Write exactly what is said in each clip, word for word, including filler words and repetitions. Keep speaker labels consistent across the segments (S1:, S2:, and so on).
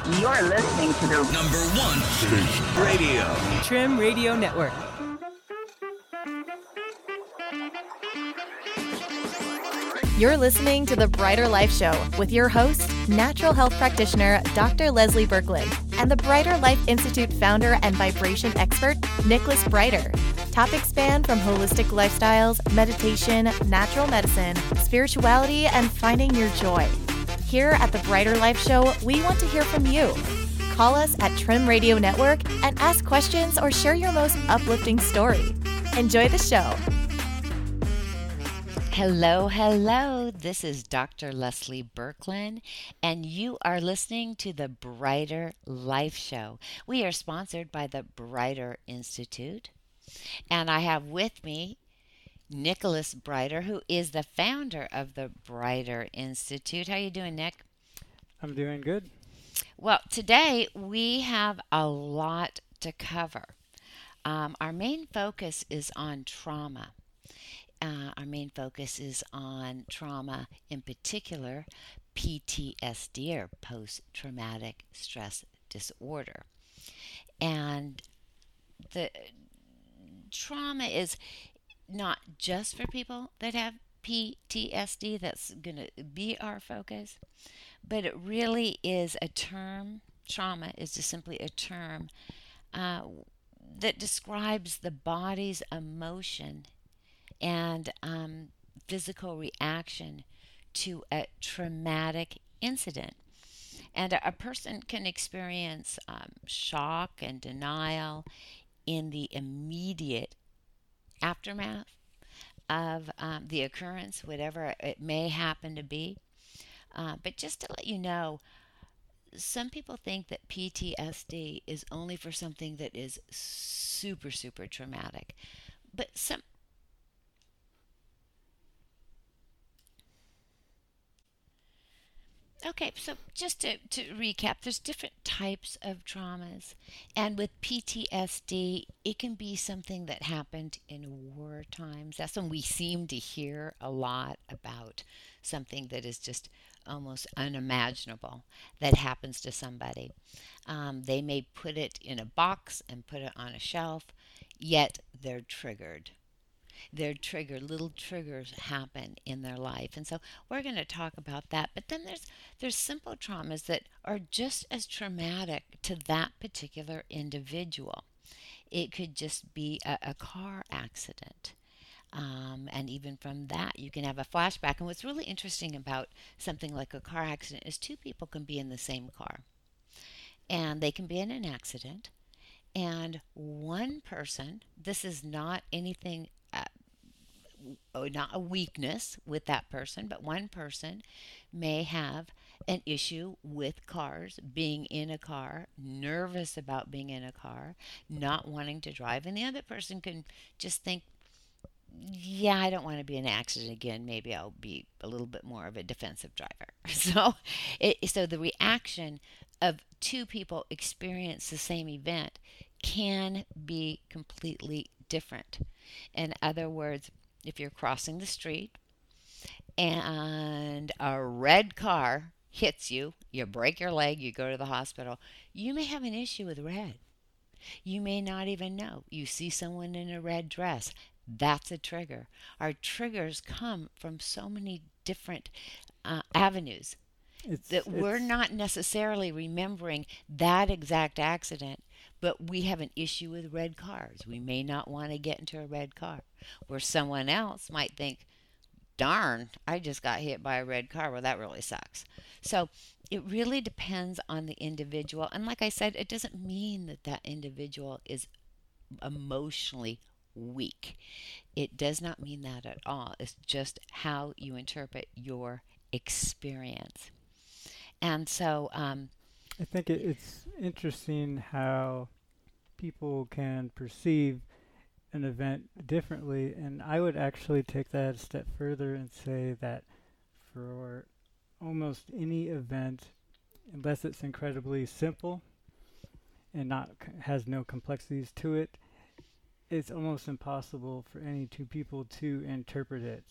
S1: You're listening to the
S2: number one station radio.
S3: Trim Radio Network.
S4: You're listening to The Brighter Life Show with your host, natural health practitioner Doctor Leslie Berkland, and the Brighter Life Institute founder and vibration expert, Nicholas Brighter. Topics span from holistic lifestyles, meditation, natural medicine, spirituality, and finding your joy. Here at The Brighter Life Show, we want to hear from you. Call us at Trim Radio Network and ask questions or share your most uplifting story. Enjoy the show.
S5: Hello, hello. This is Doctor Leslie Berkland, and you are listening to the Brighter Life Show. We are sponsored by the Brighter Institute, and I have with me Nicholas Brighter, who is the founder of the Brighter Institute. How you doing, Nick?
S6: I'm doing good.
S5: Well, today we have a lot to cover. Um, our main focus is on trauma. Uh, our main focus is on trauma, in particular P T S D, or post-traumatic stress disorder. And the trauma is not just for people that have P T S D. That's going to be our focus, but it really is a term. Trauma is just simply a term uh, that describes the body's emotion and um, physical reaction to a traumatic incident. And a, a person can experience um, shock and denial in the immediate aftermath of um, the occurrence, whatever it may happen to be. Uh, but just to let you know, some people think that P T S D is only for something that is super, super traumatic. But some Okay, so just to, to recap, there's different types of traumas. And with P T S D, it can be something that happened in war times. That's when we seem to hear a lot about something that is just almost unimaginable that happens to somebody. Um, they may put it in a box and put it on a shelf, yet they're triggered. Their trigger, little triggers happen in their life. And so we're going to talk about that. But then there's there's simple traumas that are just as traumatic to that particular individual. It could just be a, a car accident. Um, and even from that, you can have a flashback. And what's really interesting about something like a car accident is two people can be in the same car. And they can be in an accident. And one person, this is not anything Uh, not a weakness with that person, but one person may have an issue with cars, being in a car, nervous about being in a car, not wanting to drive, and the other person can just think, yeah, I don't want to be in an accident again. Maybe I'll be a little bit more of a defensive driver. So, it, so the reaction of two people experience the same event can be completely different. In other words, if you're crossing the street and a red car hits you, you break your leg, you go to the hospital, you may have an issue with red. You may not even know. You see someone in a red dress. That's a trigger. Our triggers come from so many different uh, avenues
S6: It's,
S5: that
S6: it's,
S5: we're not necessarily remembering that exact accident, but we have an issue with red cars. We may not want to get into a red car, where someone else might think, darn, I just got hit by a red car. Well, that really sucks. So it really depends on the individual. And like I said, it doesn't mean that that individual is emotionally weak. It does not mean that at all. It's just how you interpret your experience. And so um,
S6: I think it, it's interesting how people can perceive an event differently, and I would actually take that a step further and say that for almost any event, unless it's incredibly simple and not has no complexities to it, it's almost impossible for any two people to interpret it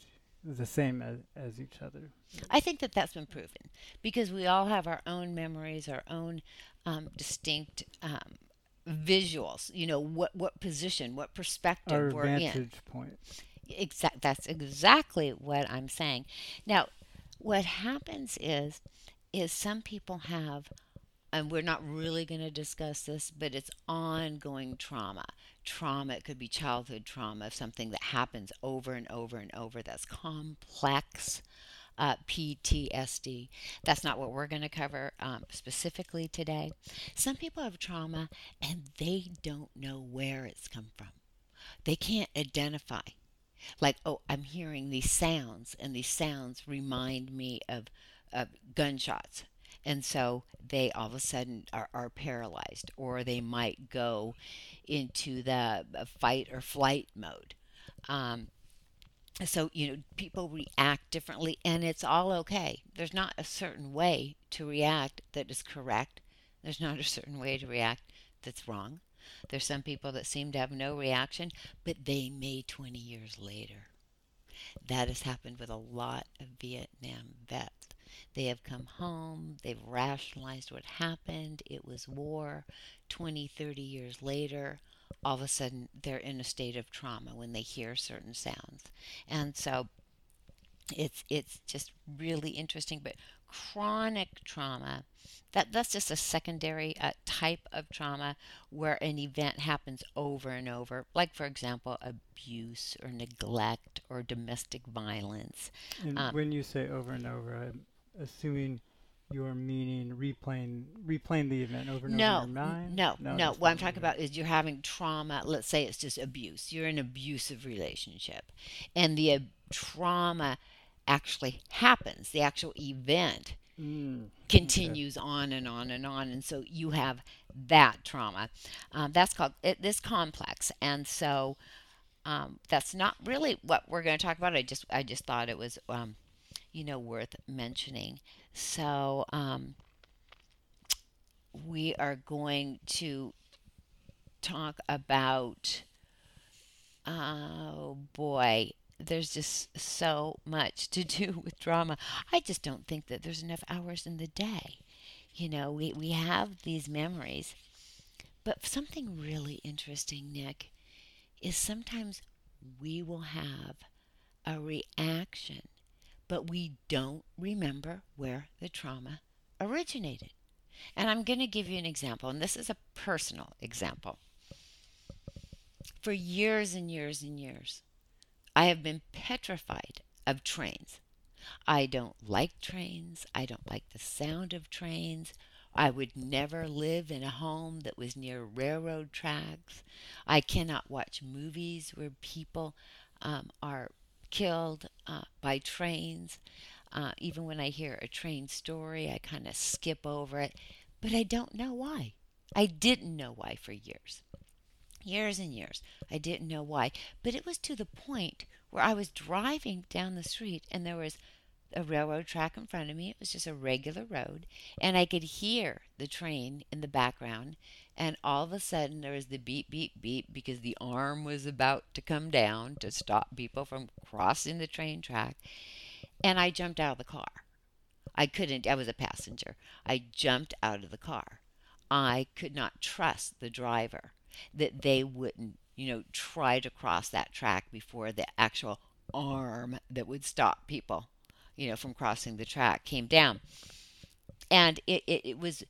S6: the same as, as each other.
S5: I think that that's been proven because we all have our own memories, our own um, distinct um, visuals. You know, what what position, what perspective
S6: Our
S5: we're in.
S6: vantage point.
S5: Exact. That's exactly what I'm saying. Now, what happens is, is some people have, and we're not really going to discuss this, but it's ongoing trauma. Trauma, it could be childhood trauma, something that happens over and over and over. That's complex uh, P T S D. That's not what we're going to cover um, specifically today. Some people have trauma and they don't know where it's come from. They can't identify. Like, oh, I'm hearing these sounds, and these sounds remind me of, of gunshots. And so they all of a sudden are, are paralyzed, or they might go into the uh, fight or flight mode. Um, so, you know, people react differently, and it's all okay. There's not a certain way to react that is correct. There's not a certain way to react that's wrong. There's some people that seem to have no reaction, but they may twenty years later. That has happened with a lot of Vietnam vets. They have come home, they've rationalized what happened, it was war. twenty, thirty years later, all of a sudden they're in a state of trauma when they hear certain sounds. And so it's it's just really interesting. But chronic trauma, that that's just a secondary uh, type of trauma where an event happens over and over, like, for example, abuse or neglect or domestic violence.
S6: And
S5: Um,
S6: when you say over and over, I'm assuming you're meaning replaying replaying the event over and
S5: No,
S6: over in your
S5: n-
S6: mind?
S5: no, no.
S6: that's
S5: What I'm
S6: not
S5: talking
S6: you
S5: about is you're having trauma. Let's say it's just abuse. You're in an abusive relationship, and the ab- trauma actually happens. The actual event
S6: Mm, okay.
S5: continues on and on and on, and so you have that trauma. Um, that's called it, this complex, and so um, that's not really what we're going to talk about. I just I just thought it was um, you know worth mentioning. So um, we are going to talk about, oh boy, there's just so much to do with drama. I just don't think that there's enough hours in the day. You know, we, we have these memories, but something really interesting, Nick, is sometimes we will have a reaction, but we don't remember where the trauma originated. And I'm going to give you an example, and this is a personal example. For years and years and years, I have been petrified of trains. I don't like trains. I don't like the sound of trains. I would never live in a home that was near railroad tracks. I cannot watch movies where people um, are killed uh, by trains. Uh, even when I hear a train story, I kind of skip over it. But I don't know why. I didn't know why for years. Years and years. I didn't know why. But it was to the point where I was driving down the street and there was a railroad track in front of me. It was just a regular road. And I could hear the train in the background. And all of a sudden there was the beep, beep, beep because the arm was about to come down to stop people from crossing the train track. And I jumped out of the car. I couldn't. I was a passenger. I jumped out of the car. I could not trust the driver that they wouldn't, you know, try to cross that track before the actual arm that would stop people, you know, from crossing the track came down. And it, it, it was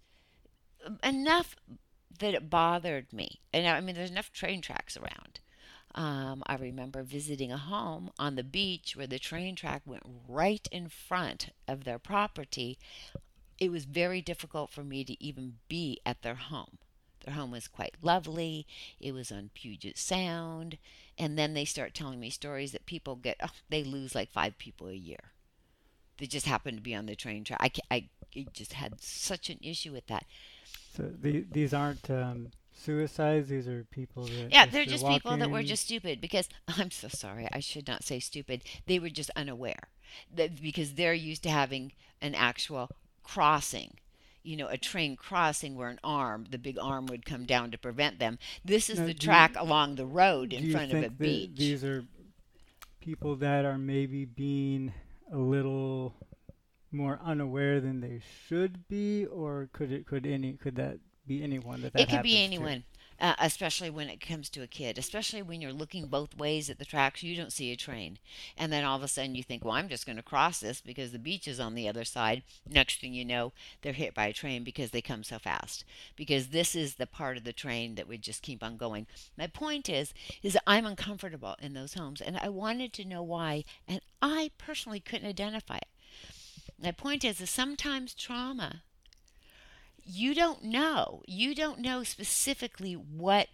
S5: enough that it bothered me. And I mean, there's enough train tracks around. Um, I remember visiting a home on the beach where the train track went right in front of their property. It was very difficult for me to even be at their home. Their home was quite lovely. It was on Puget Sound. And then they start telling me stories that people get, oh, they lose like five people a year. They just happen to be on the train track. I, I, I just had such an issue with that.
S6: So the, these aren't um, suicides. These are people that
S5: Yeah,
S6: just
S5: they're
S6: are
S5: just people that were
S6: walking-
S5: just stupid because, I'm so sorry, I should not say stupid. They were just unaware that because they're used to having an actual crossing, you know, a train crossing where an arm, the big arm would come down to prevent them. This is
S6: Now,
S5: the
S6: do you-
S5: track along the road
S6: Do
S5: in
S6: you
S5: front of
S6: think
S5: a
S6: that
S5: beach.
S6: these are people that are maybe being a little more unaware than they should be, or could it could any could that be anyone that that
S5: It can be
S6: happens to?
S5: anyone, uh, especially when it comes to a kid, especially when you're looking both ways at the tracks, you don't see a train. And then all of a sudden you think, well, I'm just going to cross this because the beach is on the other side. Next thing you know, they're hit by a train because they come so fast. Because this is the part of the train that would just keep on going. My point is, is that I'm uncomfortable in those homes, and I wanted to know why, and I personally couldn't identify it. My point is, is sometimes trauma, you don't know. You don't know specifically what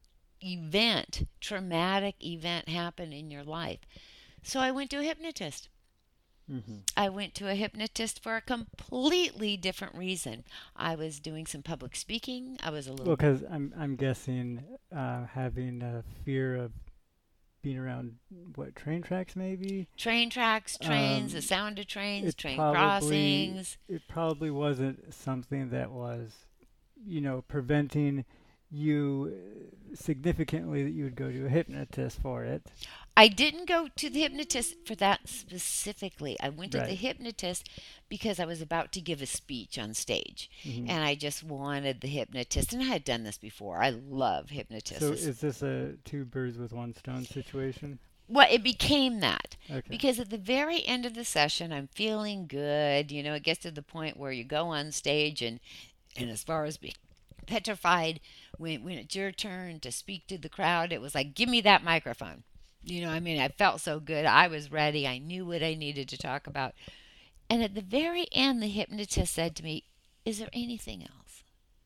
S5: event, traumatic event happened in your life. So I went to a hypnotist.
S6: Mm-hmm.
S5: I went to a hypnotist for a completely different reason. I was doing some public speaking. I was a little...
S6: Well, because I'm, I'm guessing uh, having a fear of being around, what, train tracks maybe?
S5: Train tracks, trains,
S6: Um,
S5: the sound of trains,
S6: it
S5: train
S6: probably-
S5: crossings.
S6: It probably wasn't something that was, you know, preventing you uh, significantly that you would go to a hypnotist for it.
S5: I didn't go to the hypnotist for that specifically. I went to the
S6: Right.
S5: hypnotist because I was about to give a speech on stage.
S6: Mhm.
S5: And I just wanted the hypnotist. And I had done this before. I love hypnotists.
S6: So is this a two birds with one stone situation?
S5: Well, it became that.
S6: Okay.
S5: Because at the very end of the session, I'm feeling good. You know, it gets to the point where you go on stage and, and as far as being petrified, when, when it's your turn to speak to the crowd, it was like, give me that microphone. You know, I mean, I felt so good. I was ready. I knew what I needed to talk about. And at the very end, the hypnotist said to me, is there anything else?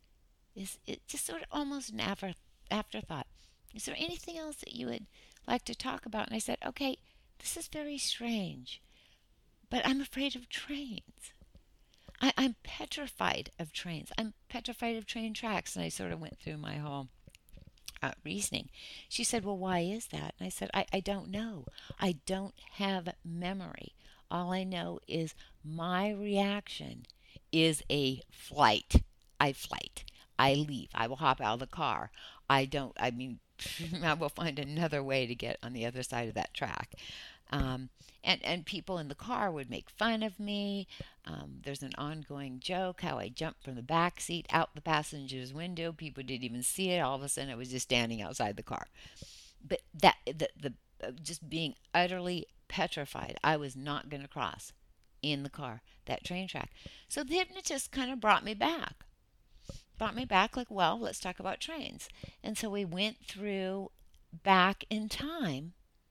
S5: Is it just sort of almost an after, afterthought? Is there anything else that you would like to talk about? And I said, okay, this is very strange, but I'm afraid of trains. I, I'm petrified of trains. I'm petrified of train tracks. And I sort of went through my whole uh, reasoning. She said, well, why is that? And I said, I, I don't know. I don't have memory. All I know is my reaction is a flight. I flight. I leave. I will hop out of the car. I don't, I mean, I will find another way to get on the other side of that track. Um, and, and people in the car would make fun of me. Um, there's an ongoing joke how I jumped from the back seat out the passenger's window. People didn't even see it. All of a sudden, I was just standing outside the car. But that the the uh, just being utterly petrified, I was not going to cross in the car that train track. So the hypnotist kind of brought me back. Brought me back like, well, let's talk about trains. And so we went through back in time,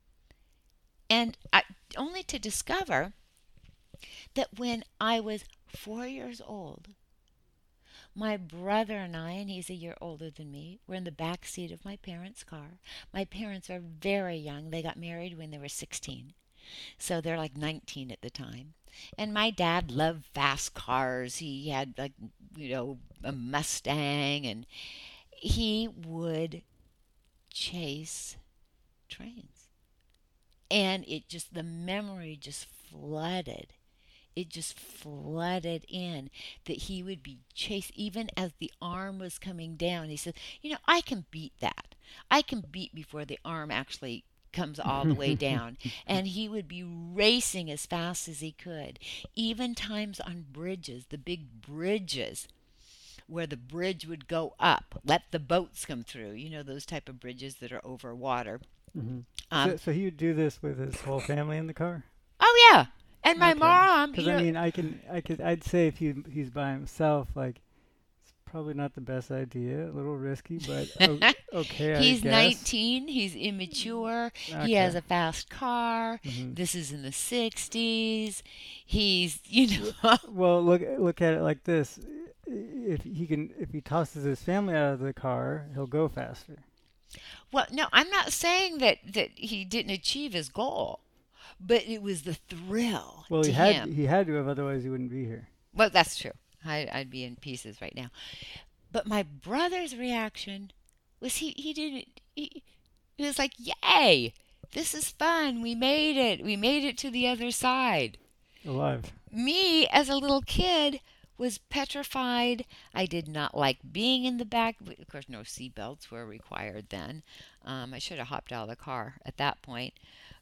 S5: and I, only to discover that when I was four years old, my brother and I, and he's a year older than me, were in the back seat of my parents' car. My parents are very young. They got married when they were sixteen. So they're like nineteen at the time. And my dad loved fast cars. He had, like, you know, a Mustang, and he would chase trains. And it just, the memory just flooded. It just flooded in that he would be chased even as the arm was coming down. He said, you know, I can beat that. I can beat before the arm actually comes all the way down. And he would be racing as fast as he could. Even times on bridges, the big bridges, where the bridge would go up, let the boats come through. You know, those type of bridges that are over water.
S6: Mm-hmm.
S5: Um,
S6: so, so he would do this with his whole family in the car?
S5: oh, yeah. And my
S6: Okay.
S5: mom,
S6: Because
S5: you
S6: I
S5: know,
S6: mean, I can, I could, I'd say if he he's by himself, like, it's probably not the best idea, a little risky, but o- okay.
S5: he's
S6: I guess.
S5: nineteen. He's immature.
S6: Okay.
S5: He has a fast car.
S6: Mhm.
S5: This is in the sixties. He's, you know.
S6: Well, look look at it like this: if he can, if he tosses his family out of the car, he'll go faster.
S5: Well, no, I'm not saying that, that he didn't achieve his goal, but it was the thrill
S6: Well,
S5: to
S6: he had
S5: him.
S6: he had to have, otherwise he wouldn't be here.
S5: Well, that's true. I, I'd be in pieces right now. But my brother's reaction was he, he didn't, he, he was like, yay, this is fun. We made it. We made it to the other side.
S6: Alive.
S5: Me, as a little kid, was petrified. I did not like being in the back. Of course, no seatbelts were required then. Um, I should have hopped out of the car at that point.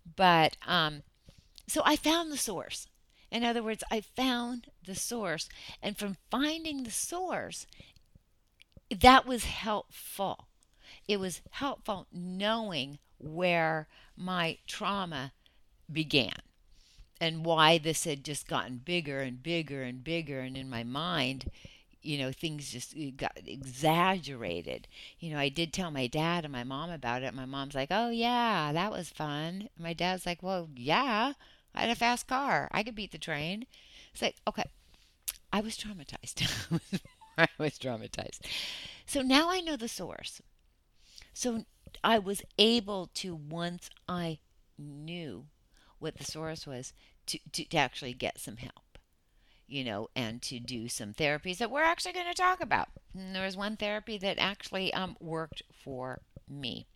S5: But um, so I found the source. In other words, I found the source. And from finding the source, that was helpful. It was helpful knowing where my trauma began and why this had just gotten bigger and bigger and bigger. And in my mind, you know, things just got exaggerated. You know, I did tell my dad and my mom about it. My mom's like, oh, yeah, that was fun. My dad's like, well, yeah, I had a fast car. I could beat the train. It's like, okay, I was traumatized. I was traumatized. So now I know the source. So I was able to, once I knew what the source was, to, to, to actually get some help, you know, and to do some therapies that we're actually going to talk about. And there was one therapy that actually um, worked for me.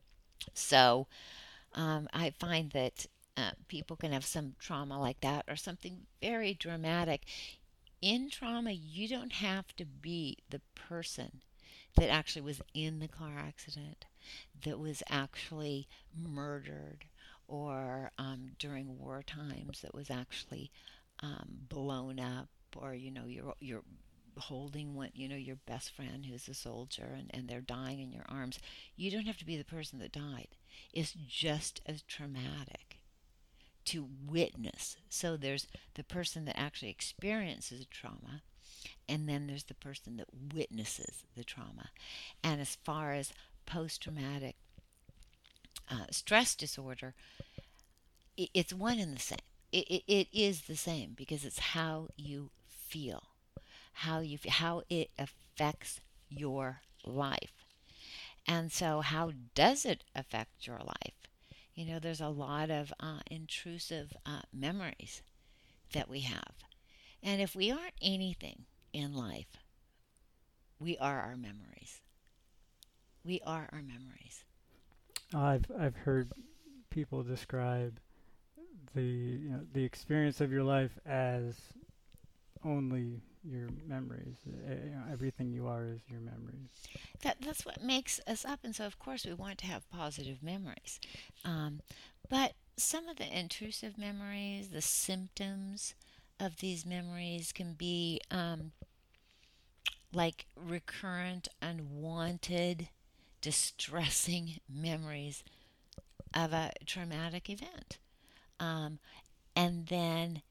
S5: So um, I find that uh, people can have some trauma like that or something very dramatic. In trauma, you don't have to be the person that actually was in the car accident, that was actually murdered, or um, during war times that was actually um, blown up, or you know you're you're holding one, you know, your best friend who's a soldier and, and they're dying in your arms. You don't have to be the person that died. It's just as traumatic to witness. So there's the person that actually experiences trauma, and then there's the person that witnesses the trauma. And as far as post-traumatic uh, stress disorder, it, it's one and the same. It, it, it is the same because it's how you feel, how you how it affects your life. And so how does it affect your life? You know, there's a lot of uh, intrusive uh, memories that we have. And if we aren't anything in life, we are our memories. We are our memories.
S6: I've I've heard people describe the you know, the experience of your life as only your memories. Uh, you know, everything you are is your memories.
S5: That that's what makes us up, and so of course we want to have positive memories. Um, but some of the intrusive memories, the symptoms of these memories can be um, like recurrent, unwanted, distressing memories of a traumatic event. Um, and then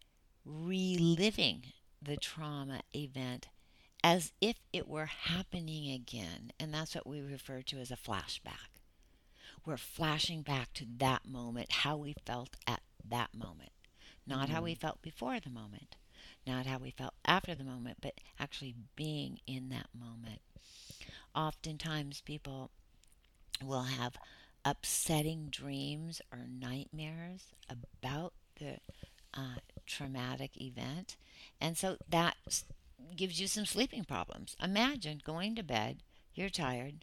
S5: reliving the trauma event as if it were happening again. And that's what we refer to as a flashback. We're flashing back to that moment, how we felt at that moment. Not mm-hmm. how we felt before the moment, not how we felt after the moment, but actually being in that moment. Oftentimes people will have upsetting dreams or nightmares about the uh, traumatic event. And so that gives you some sleeping problems. Imagine going to bed, you're tired,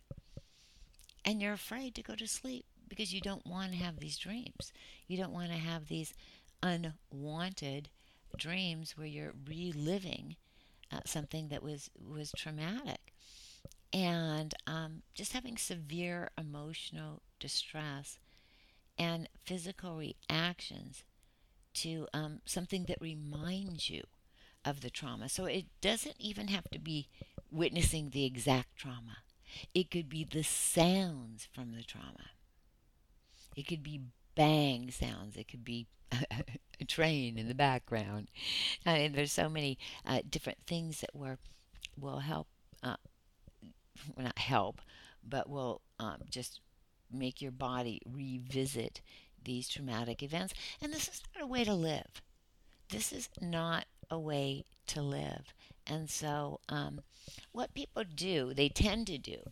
S5: and you're afraid to go to sleep because you don't want to have these dreams. You don't want to have these unwanted dreams where you're reliving uh, something that was, was traumatic. And um, just having severe emotional distress and physical reactions to um, something that reminds you of the trauma. So it doesn't even have to be witnessing the exact trauma. It could be the sounds from the trauma. It could be bang sounds. It could be a train in the background. And there's so many uh, different things that were, will help, uh, well, not help, but will um, just make your body revisit these traumatic events. And this is not a way to live. This is not a way to live. And so um, what people do, they tend to do,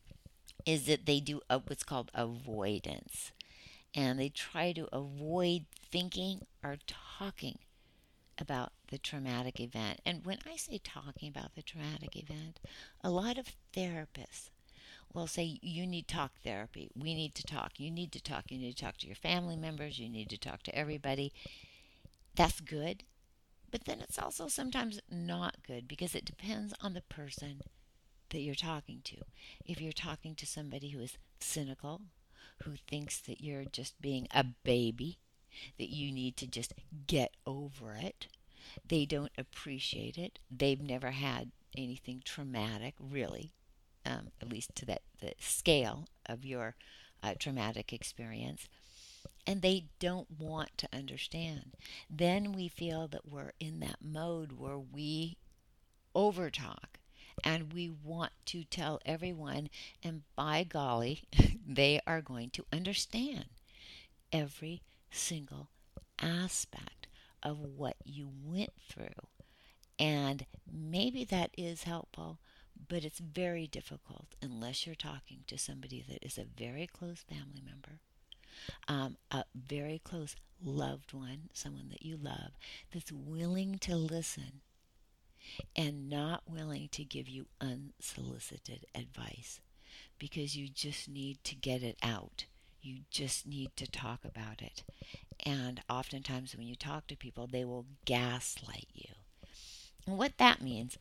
S5: is that they do a, what's called avoidance. And they try to avoid thinking or talking about the traumatic event. And when I say talking about the traumatic event, a lot of therapists will say, you need talk therapy. We need to talk. You need to talk. You need to talk to your family members. You need to talk to everybody. That's good. But then it's also sometimes not good because it depends on the person that you're talking to. If you're talking to somebody who is cynical, who thinks that you're just being a baby, that you need to just get over it. They don't appreciate it. They've never had anything traumatic, really, um, at least to that the scale of your uh, traumatic experience. And they don't want to understand. Then we feel that we're in that mode where we overtalk and we want to tell everyone, and by golly, they are going to understand every single aspect of what you went through. And maybe that is helpful, but it's very difficult unless you're talking to somebody that is a very close family member, um, a very close loved one, someone that you love, that's willing to listen and not willing to give you unsolicited advice, because you just need to get it out. You just need to talk about it. And oftentimes when you talk to people, they will gaslight you. And what that means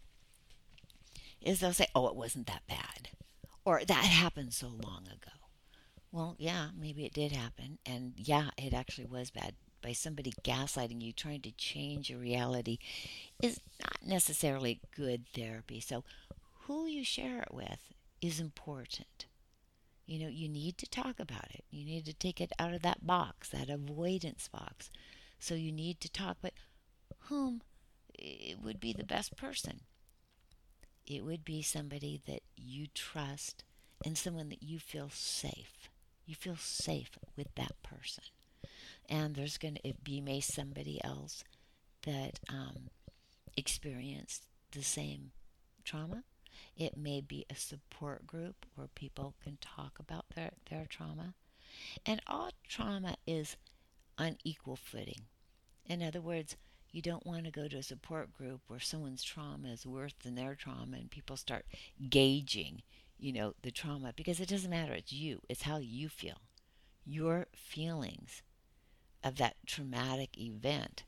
S5: is they'll say, oh, it wasn't that bad, or that happened so long ago. Well, yeah, maybe it did happen, and yeah, it actually was bad. By somebody gaslighting you, trying to change your reality, is not necessarily good therapy. So who you share it with is important. You know, you need to talk about it. You need to take it out of that box, that avoidance box. So you need to talk, but whom it would be the best person? It would be somebody that you trust and someone that you feel safe. You feel safe with that person. And there's going to be may somebody else that um, experienced the same trauma. It may be a support group where people can talk about their, their trauma. And all trauma is on equal footing. In other words, you don't want to go to a support group where someone's trauma is worse than their trauma and people start gauging, you know, the trauma, because it doesn't matter. It's you. It's how you feel. Your feelings of that traumatic event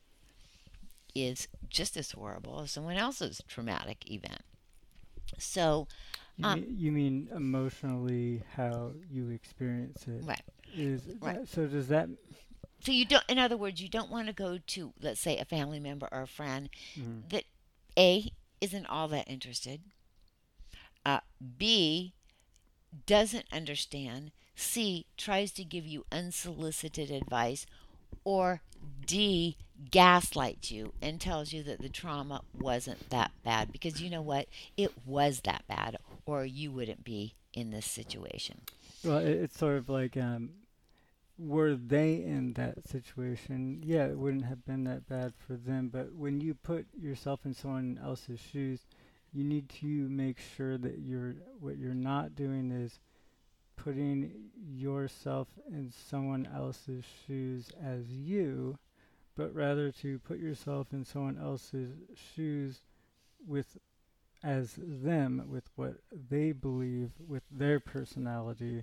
S5: is just as horrible as someone else's traumatic event. So,
S6: You,
S5: um,
S6: mean, you mean emotionally how you experience it?
S5: right.
S6: Is
S5: Right.
S6: that, so does that?
S5: So you don't, in other words, you don't want to go to, let's say, a family member or a friend
S6: Mm,
S5: that A, isn't all that interested, uh, B, doesn't understand, C, tries to give you unsolicited advice, or D, gaslights you and tells you that the trauma wasn't that bad. Because you know what? It was that bad, or you wouldn't be in this situation.
S6: well, it, it's sort of like, um, were they in that situation? Yeah, it wouldn't have been that bad for them. But when you put yourself in someone else's shoes, you need to make sure that you're what you're not doing is putting yourself in someone else's shoes as you, but rather to put yourself in someone else's shoes with as them, with what they believe, with their personality.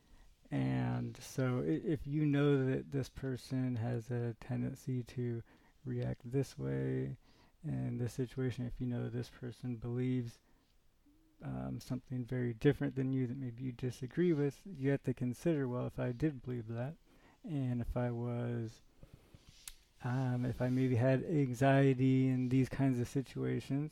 S6: And so i- if you know that this person has a tendency to react this way in this situation, if you know this person believes um, something very different than you that maybe you disagree with, you have to consider, well, if I did believe that, and if I was, um, if I maybe had anxiety in these kinds of situations,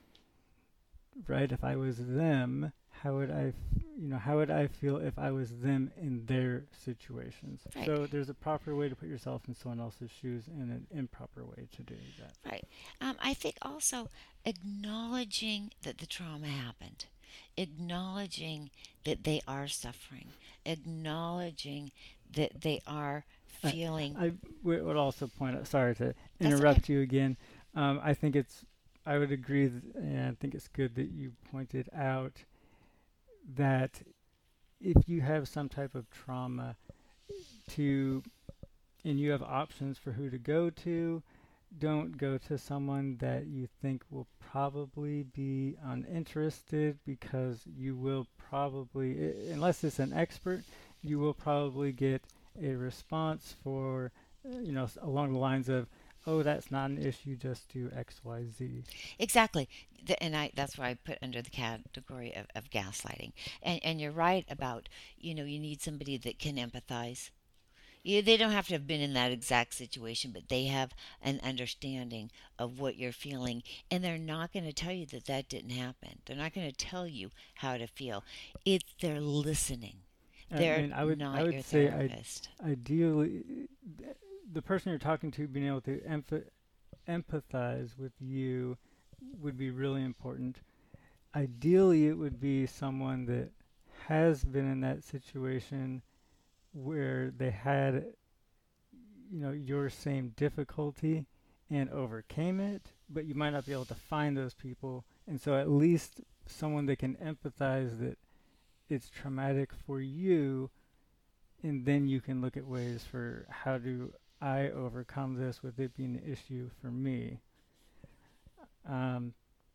S6: right? If I was them, how would I, f- you know, how would I feel if I was them in their situations?
S5: Right.
S6: So there's a proper way to put yourself in someone else's shoes and an improper way to do that.
S5: Right. Um, I think also acknowledging that the trauma happened, acknowledging that they are suffering, acknowledging that they are
S6: I-
S5: feeling.
S6: I w- would also point out, sorry to
S5: That's
S6: interrupt you again. Um, I think it's, I would agree, th- and I think it's good that you pointed out that if you have some type of trauma to, and you have options for who to go to, don't go to someone that you think will probably be uninterested, because you will probably, I- unless it's an expert, you will probably get a response for, uh, you know, s- along the lines of, oh, that's not an issue, just do X, Y, Z.
S5: Exactly. The, and I that's why I put under the category of, of gaslighting. And and you're right about, you know, you need somebody that can empathize. You, they don't have to have been in that exact situation, but they have an understanding of what you're feeling, and they're not going to tell you that that didn't happen. They're not going to tell you how to feel. It's they're listening.
S6: I
S5: They're
S6: mean, I would,
S5: not
S6: I would
S5: your
S6: say I,
S5: therapist.
S6: ideally, th- the person you're talking to being able to emph- empathize with you would be really important. Ideally, it would be someone that has been in that situation where they had, you know, your same difficulty and overcame it, but you might not be able to find those people. And so at least someone that can empathize that it's traumatic for you, and then you can look at ways for how do I overcome this with it being an issue for me. Um,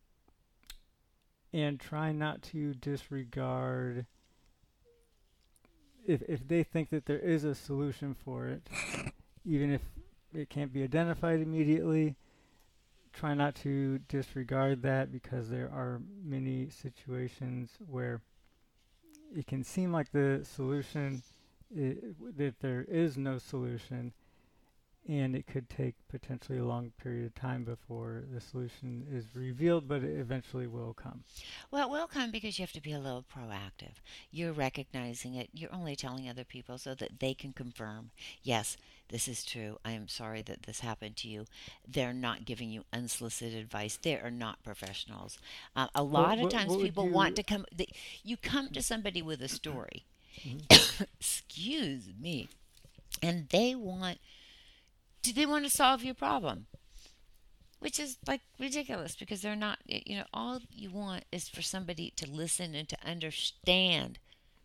S6: and try not to disregard if if they think that there is a solution for it, even if it can't be identified immediately. Try not to disregard that, because there are many situations where it can seem like the solution I- that there is no solution, and it could take potentially a long period of time before the solution is revealed, but it eventually will come.
S5: Well, it will come because you have to be a little proactive. You're recognizing it. You're only telling other people so that they can confirm, yes, this is true. I am sorry that this happened to you. They're not giving you unsolicited advice. They are not professionals. Uh, a lot
S6: What,
S5: of
S6: what,
S5: times
S6: what would
S5: people
S6: you,
S5: want to come, they, you come to somebody with a story.
S6: Mhm.
S5: Excuse me. And they want, do they want to solve your problem? Which is like ridiculous because they're not, y- you know, all you want is for somebody to listen and to understand.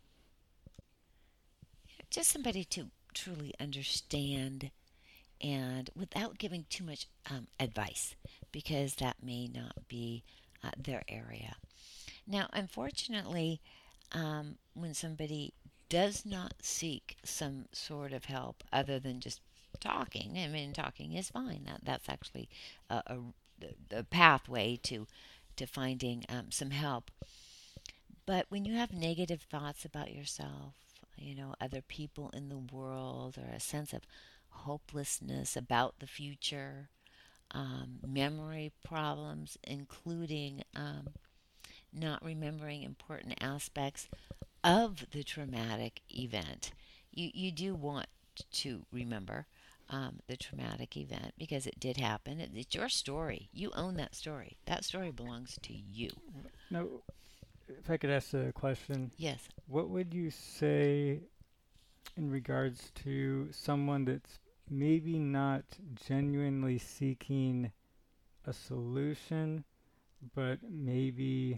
S5: Just somebody to truly understand and without giving too much um, advice because that may not be uh, their area. Now, unfortunately, um, when somebody does not seek some sort of help other than just talking, I mean, talking is fine. That that's actually a, a the, the pathway to to finding um, some help. But when you have negative thoughts about yourself, you know, other people in the world, or a sense of hopelessness about the future, um, memory problems, including um, not remembering important aspects of the traumatic event. You, you do want to remember um, the traumatic event because it did happen. It, it's your story. You own that story. That story belongs to you.
S6: Now, if I could ask a question,
S5: Yes.
S6: what would you say in regards to someone that's maybe not genuinely seeking a solution, but maybe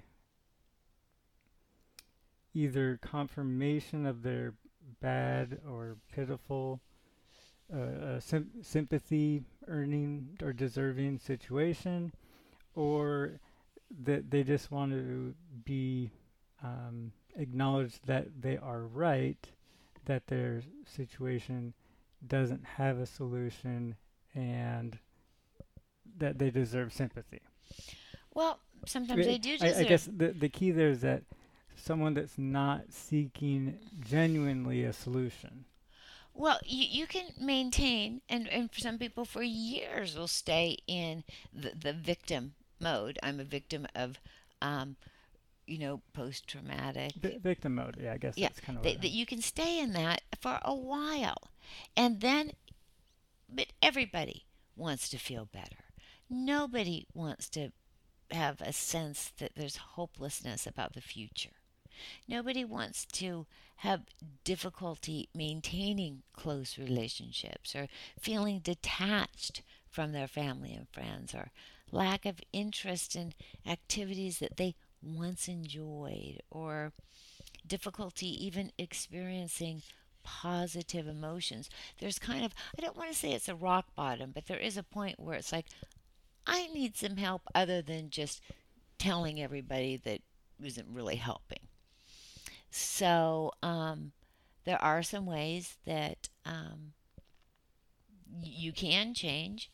S6: either confirmation of their bad or pitiful uh, uh, sym- sympathy earning or deserving situation, or that they just want to be um, acknowledged that they are right, that their situation doesn't have a solution, and that they deserve sympathy.
S5: Well, sometimes
S6: I,
S5: they do
S6: I, I
S5: deserve.
S6: guess the, the key there is that someone that's not seeking genuinely a solution.
S5: Well, you, you can maintain, and, and for some people for years will stay in the, the victim mode. I'm a victim of, um, you know, post traumatic.
S6: Vi- victim mode, yeah, I guess
S5: Yeah,
S6: that's kind of
S5: that,
S6: what
S5: that you can stay in that for a while. And then, but everybody wants to feel better. Nobody wants to have a sense that there's hopelessness about the future. Nobody wants to have difficulty maintaining close relationships or feeling detached from their family and friends or lack of interest in activities that they once enjoyed or difficulty even experiencing positive emotions. There's kind of, I don't want to say it's a rock bottom, but there is a point where it's like, I need some help other than just telling everybody that isn't really helping. So um, there are some ways that um, y- you can change,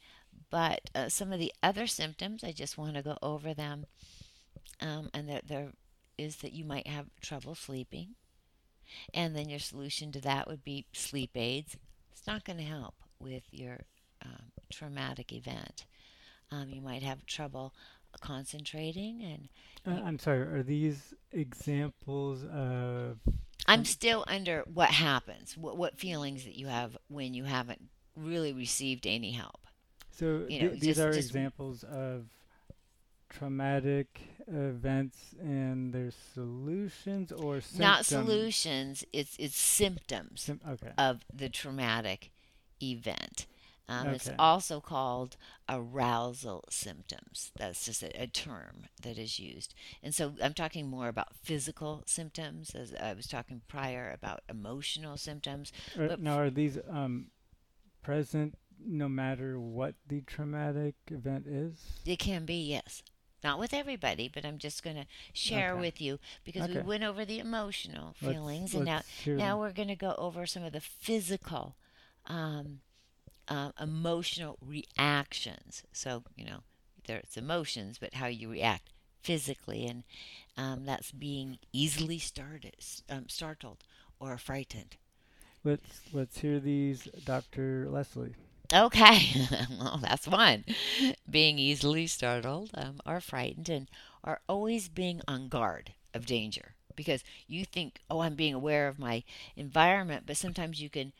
S5: But uh, some of the other symptoms, I just want to go over them. Um, and there, there is that you might have trouble sleeping. And then your solution to that would be sleep aids. It's not going to help with your um, traumatic event. Um, you might have trouble concentrating, and
S6: Uh,
S5: you,
S6: I'm sorry, are these examples of
S5: I'm
S6: um,
S5: still under what happens, what, what feelings that you have when you haven't really received any help.
S6: so
S5: You know,
S6: th- these
S5: just
S6: are
S5: just
S6: examples of traumatic events and their solutions or
S5: not
S6: symptoms?
S5: solutions. It's it's symptoms
S6: Sim- okay.
S5: of the traumatic event. Um, it's
S6: Okay.
S5: also called arousal symptoms. That's just a, a term that is used. And so I'm talking more about physical symptoms, as I was talking prior about emotional symptoms.
S6: Are,
S5: But
S6: now, are these um, present no matter what the traumatic event is?
S5: it can be, yes. Not with everybody, but I'm just going to share
S6: Okay.
S5: with you because we
S6: Okay.
S5: went over the emotional
S6: Let's
S5: feelings, and now
S6: let's hear
S5: now
S6: them.
S5: we're going to go over some of the physical um, uh, emotional reactions. So, you know, there's emotions, but how you react physically, and um, that's being easily started, um, startled or frightened.
S6: Let's let's hear these, Doctor Leslie.
S5: Okay, well, that's one. Being easily startled um, or frightened, and are always being on guard of danger. Because you think, oh, I'm being aware of my environment, but sometimes you can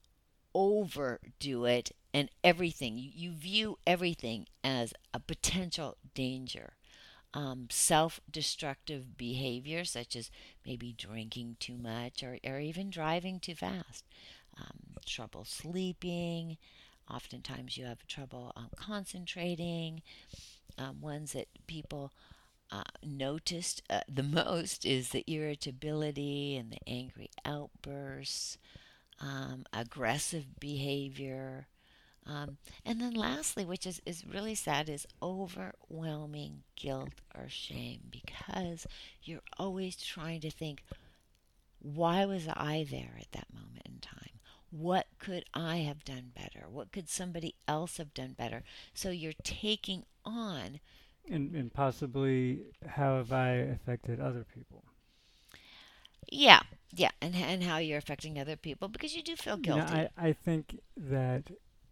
S5: overdo it, and everything, you, you view everything as a potential danger. Um, self destructive behavior, such as maybe drinking too much or, or even driving too fast, um, trouble sleeping. Oftentimes, you have trouble um, concentrating. Um, ones that people uh, noticed uh, the most is the irritability and the angry outbursts, um, aggressive behavior. Um, and then, lastly, which is, is really sad, is overwhelming guilt or shame because you're always trying to think, why was I there at that moment in time? What could I have done better? What could somebody else have done better? So you're taking on,
S6: And and possibly how have I affected other people?
S5: yeah, yeah, and, and how you're affecting other people because you do feel
S6: You know,
S5: guilty.
S6: I, I think that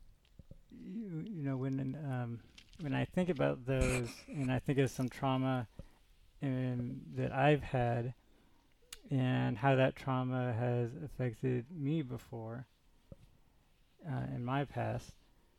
S6: you, you know when um, when I think about those and I think of some trauma and that I've had and how that trauma has affected me before uh, in my past,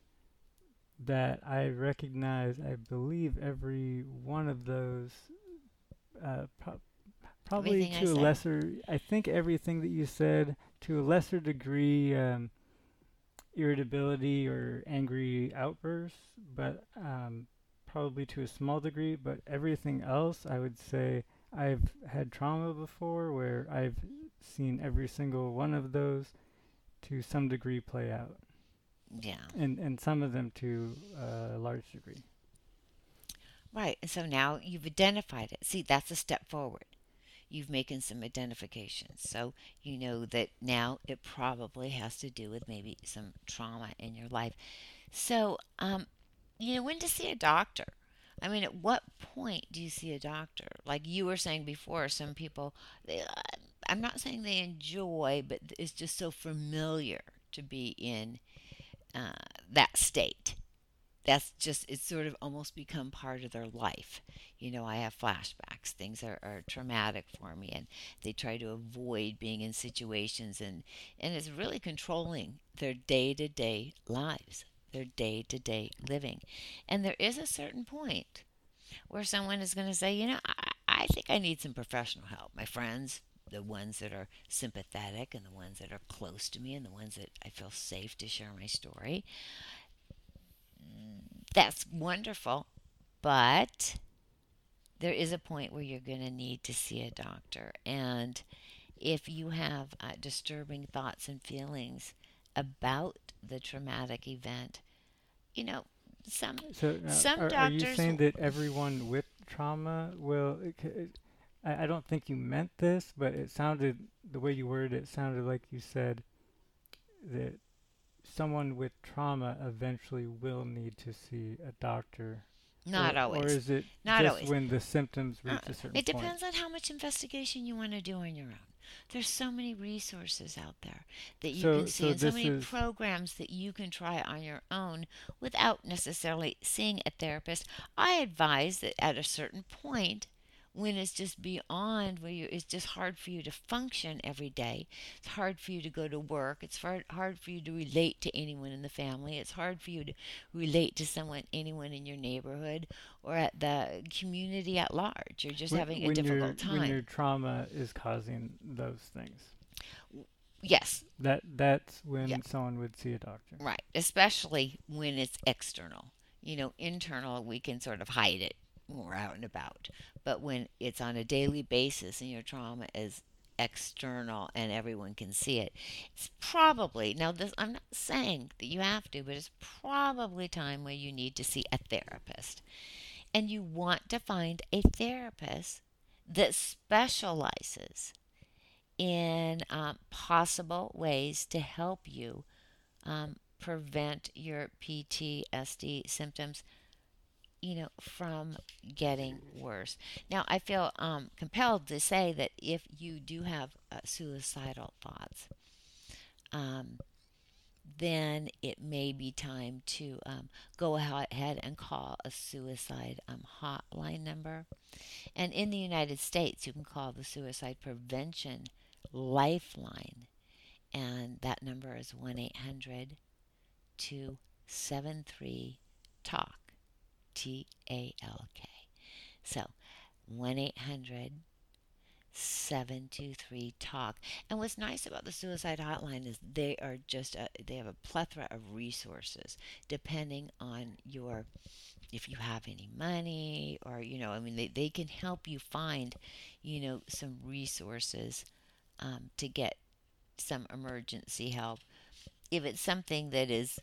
S6: that I recognize, I believe every one of those, uh, pro- probably
S5: Everything I
S6: to a
S5: said.
S6: lesser, I think everything that you said to a lesser degree, um, irritability or angry outbursts, but um, probably to a small degree. But everything else, I would say I've had trauma before where I've seen every single one of those to some degree play out,
S5: Yeah.
S6: and and some of them to a large degree.
S5: Right. And so now you've identified it. See, that's a step forward. You've making some identifications. So you know that now it probably has to do with maybe some trauma in your life. So, um, you know, when to see a doctor? I mean, at what point do you see a doctor? Like you were saying before, some people, they, uh, I'm not saying they enjoy, but it's just so familiar to be in uh, that state. That's just, it's sort of almost become part of their life. You know, I have flashbacks. Things are, are traumatic for me, and they try to avoid being in situations, and, and it's really controlling their day to day lives, their day to day living. And there is a certain point where someone is going to say, you know, I, I think I need some professional help. My friends, the ones that are sympathetic and the ones that are close to me and the ones that I feel safe to share my story, that's wonderful. But there is a point where you're going to need to see a doctor. And if you have uh, disturbing thoughts and feelings about the traumatic event, you know, some
S6: So, uh,
S5: some
S6: are are you
S5: doctors.
S6: saying that everyone with trauma will? It, c- it, I I don't think you meant this, but it sounded the way you worded it sounded like you said that someone with trauma eventually will need to see a doctor?
S5: Not
S6: or,
S5: always.
S6: Or is it
S5: Not
S6: just
S5: always.
S6: when the symptoms reach
S5: Uh,
S6: a certain
S5: it
S6: point?
S5: depends on how much investigation you want to do on your own. There's so many resources out there that you
S6: So,
S5: can see,
S6: so
S5: and so
S6: this
S5: many
S6: is
S5: programs that you can try on your own without necessarily seeing a therapist. I advise that at a certain point, when it's just beyond where you, it's just hard for you to function every day. It's hard for you to go to work. It's hard, hard for you to relate to anyone in the family. It's hard for you to relate to someone, anyone in your neighborhood or at the community at large. You're just
S6: when,
S5: having a
S6: when your
S5: difficult time.
S6: when your trauma is causing those things.
S5: Yes,
S6: That that's when
S5: Yeah.
S6: someone would see a doctor.
S5: right. Especially when it's external. You know, internal, we can sort of hide it when we're out and about. But when it's on a daily basis and your trauma is external and everyone can see it, it's probably, now this, I'm not saying that you have to, but it's probably time where you need to see a therapist. And you want to find a therapist that specializes in um, possible ways to help you um, prevent your P T S D symptoms, you know, from getting worse. Now, I feel um, compelled to say that if you do have uh, suicidal thoughts, um, then it may be time to um, go ahead and call a suicide um, hotline number. And in the United States, you can call the Suicide Prevention Lifeline, and that number is one eight hundred two seven three talk, T A L K. So, one eight hundred seven two three talk. And what's nice about the suicide hotline is they are just a, they have a plethora of resources depending on your, if you have any money, or you know, I mean, they, they can help you find, you know, some resources um, to get some emergency help. If it's something that is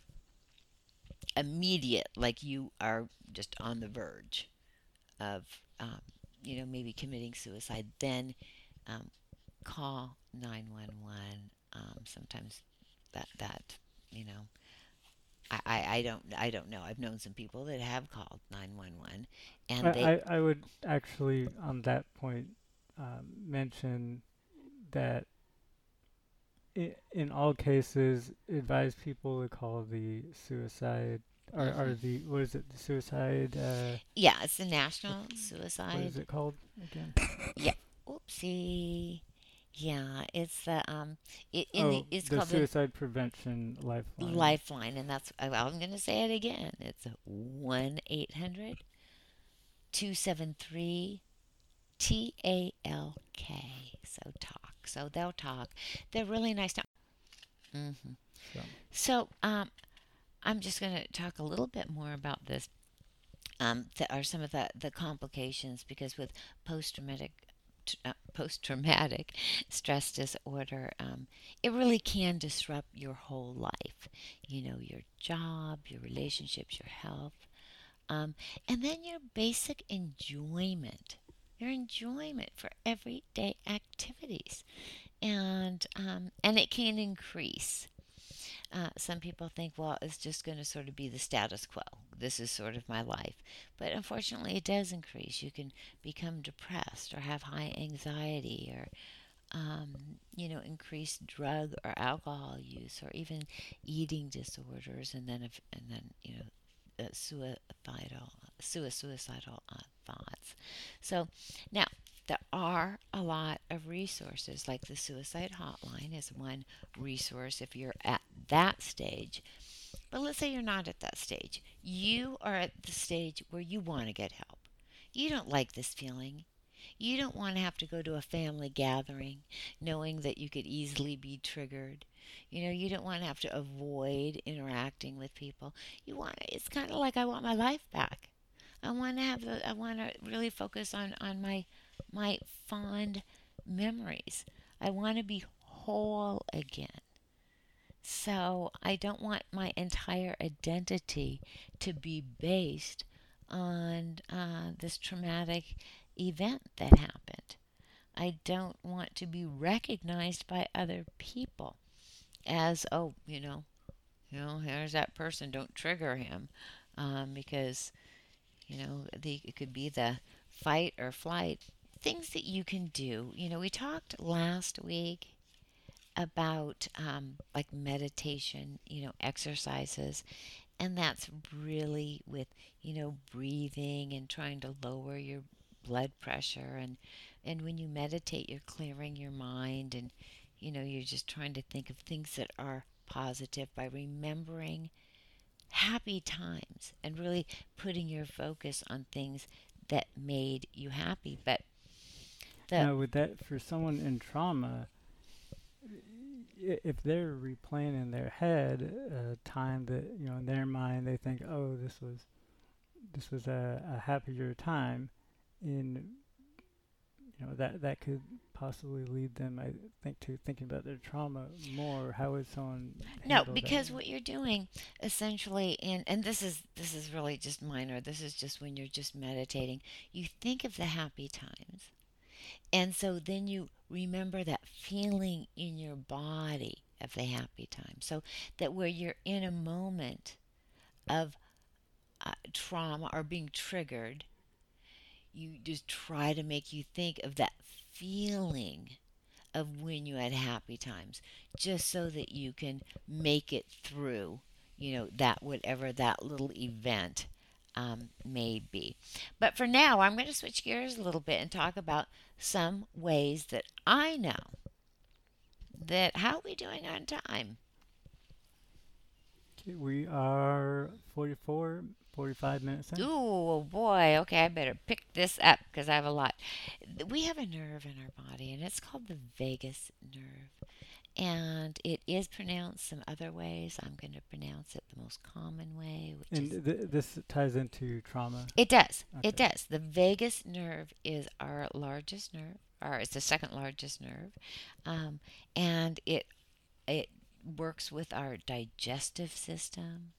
S5: immediate, like you are just on the verge of um, you know, maybe committing suicide, then um, call nine one one. Um, sometimes that that you know, I, I, I don't I don't know. I've known some people that have called nine one one, and
S6: I,
S5: they
S6: I, I would actually, on that point, um, mention that i- in all cases, advise people to call the suicide, or, or
S5: Mhm.
S6: the, what is it, the suicide, uh,
S5: yeah, it's the National
S6: what is
S5: Suicide.
S6: it called again?
S5: Yeah, oopsie. Yeah, it's the um, it in
S6: Oh,
S5: the it's
S6: the
S5: called the
S6: Suicide Prevention Lifeline.
S5: Lifeline, and that's I'm going to say it again. It's one eight hundred two seven three T A L K. So talk. So they'll talk. They're really nice. To- hmm
S6: So,
S5: So um, I'm just going to talk a little bit more about this. Um, that are some of the, the complications, because with post-traumatic uh, post-traumatic stress disorder, um, it really can disrupt your whole life. You know, your job, your relationships, your health, um, and then your basic enjoyment. Your enjoyment for everyday activities, and um, and it can increase. Uh, some people think, well, it's just going to sort of be the status quo. This is sort of my life. But unfortunately, it does increase. You can become depressed or have high anxiety, or, um, you know, increased drug or alcohol use, or even eating disorders, and then, if, and then you know, uh, suicidal, sui- suicidal uh, thoughts. So now, there are a lot of resources, like the suicide hotline is one resource if you're at that stage. But let's say you're not at that stage. You are at the stage where you want to get help. You don't like this feeling. You don't want to have to go to a family gathering knowing that you could easily be triggered. You know, you don't want to have to avoid interacting with people. You want it's kind of like, I want my life back. I want to have the, I want to really focus on on my my fond memories. I want to be whole again. So I don't want my entire identity to be based on uh, this traumatic event that happened. I don't want to be recognized by other people as, oh, you know, You know, there's that person. Don't trigger him, um, because you know the it could be the fight or flight. Things that you can do. You know, we talked last week about um, like meditation. You know, exercises, and that's really with you know breathing and trying to lower your blood pressure, and and when you meditate, you're clearing your mind, and you know you're just trying to think of things that are positive by remembering happy times and really putting your focus on things that made you happy. But the
S6: Now, with that, for someone in trauma, i- if they're replaying in their head a time that, you know, in their mind they think, oh, this was this was a, a happier time, in you know that that could possibly lead them, I think, to thinking about their trauma more. How would someone
S5: no,
S6: handle that?
S5: because what you're doing essentially, and and this is this is really just minor. This is just when you're just meditating. You think of the happy times, and so then you remember that feeling in your body of the happy time. So that where you're in a moment of uh, trauma or being triggered, you just try to make you think of that feeling of when you had happy times, just so that you can make it through, you know, that whatever that little event um, may be. But for now, I'm going to switch gears a little bit and talk about some ways that I know that how are we doing on time?
S6: Okay, we are forty-four, forty-five minutes in.
S5: Ooh, boy. Okay, I better pick this up because I have a lot. We have a nerve in our body, and it's called the vagus nerve. And it is pronounced some other ways. I'm going to pronounce it the most common way, which
S6: And
S5: is.
S6: th- this ties into trauma.
S5: It does. It
S6: Okay.
S5: does. The vagus nerve is our largest nerve, or it's the second largest nerve, um, and it it works with our digestive system.